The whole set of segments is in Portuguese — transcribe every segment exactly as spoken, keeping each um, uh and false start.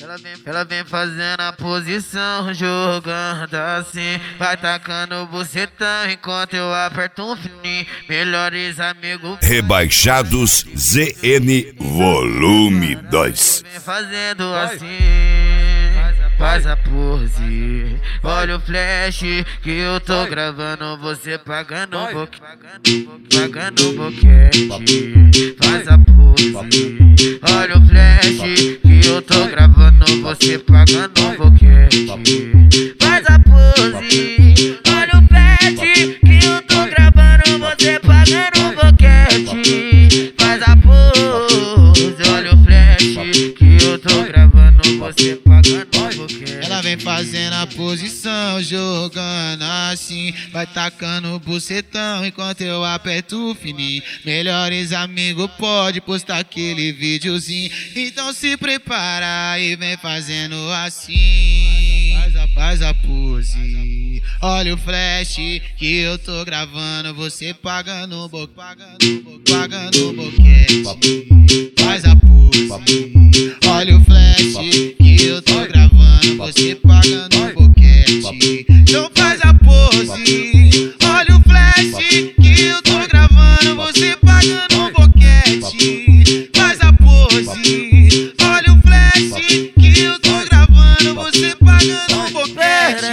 Ela vem, ela vem fazendo a posição, jogando assim, vai tacando o bucetão enquanto eu aperto um fininho. Melhores amigos Rebaixados Z N Volume dois. vem fazendo assim, faz a pose, olha o flash que eu tô gravando, você pagando um pouquinho, pagando um boquete. Faz a pose, olha o flash que eu tô gravando, você pagando um boquete. Faz a pose, olha o flash que eu tô gravando, você pagando um boquete. Faz a pose, olha o flash que eu tô gravando, você pagando um boquete. Ela vem fazendo a posição, jogando assim, vai tacando o bucetão enquanto eu aperto o fininho. Melhores amigos pode postar aquele videozinho, então se prepara e vem fazendo assim. Faz a, faz a pose, olha o flash que eu tô gravando, você pagando o bo, pagando, pagando o boquete. Faz a pose, olha o flash que eu tô gravando, você pagando um boquete. Então faz a pose, olha o flash que eu tô gravando, você pagando um boquete. Faz a pose, olha o flash que eu tô gravando, você pagando um boquete.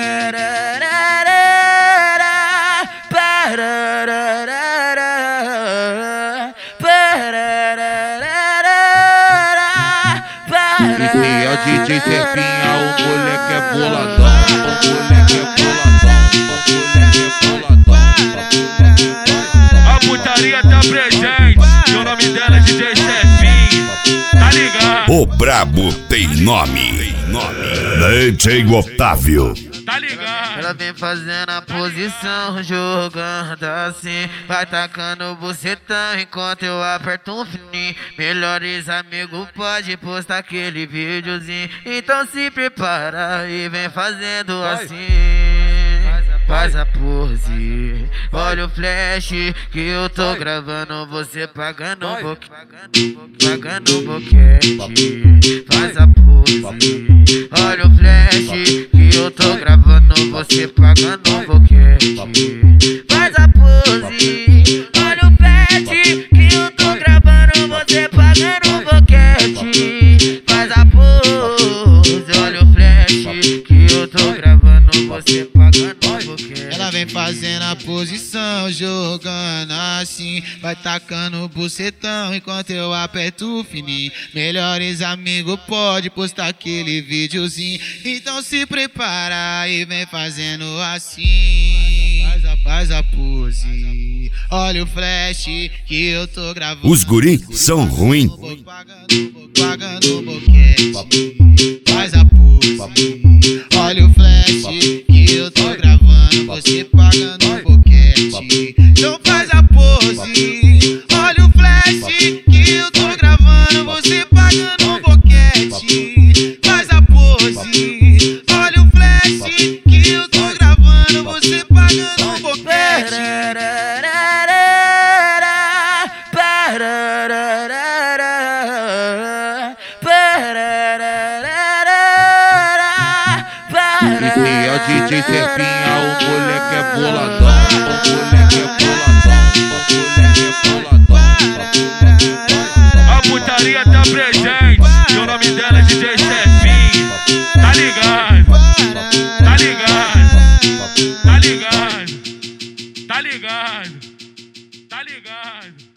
E é o D J Serpinha, o moleque é boladão, o moleque é boladão, o moleque é boladão. A putaria tá presente, e o nome dela é D J Serpinha, tá ligado? O brabo tem nome, D J Otávio. Tá ligado? Ela vem fazendo a posição, jogando assim, vai tacando o bucetão enquanto eu aperto um fininho. Melhores amigos pode postar aquele videozinho, então se prepara e vem fazendo assim. Faz a pose, olha o flash que eu tô gravando, você pagando um pouquinho, pagando um boquete. Faz a pose, olha o flash que eu tô gravando, você pagando um boquete. Faz a pose, olha o flash que eu tô gravando, você pagando um boquete. Faz a pose, olha o flash que eu tô gravando, você pagando um boquete. Ela vem fazendo a posição, jogando assim, vai tacando o bucetão enquanto eu aperto o fininho. Melhores amigos pode postar aquele videozinho, então se prepara e vem fazendo assim. Faz a, faz a pose, olha o flash que eu tô gravando, Os guri são ruins. pagando, pagando o boquete. Faz a pose, olha o flash que eu tô gravando, você pagando um boquete. Então faz a pose, olha o flash que eu tô gravando, você pagando um boquete. Faz a pose, olha o flash que eu tô gravando, você pagando um boquete. E é o D J Serpinha, o moleque é boladão, o moleque é boladão, o moleque é boladão. A putaria tá presente, e o nome dela é D J Serpinha, tá ligado? Tá ligado? Tá ligado? Tá ligado? Tá ligado?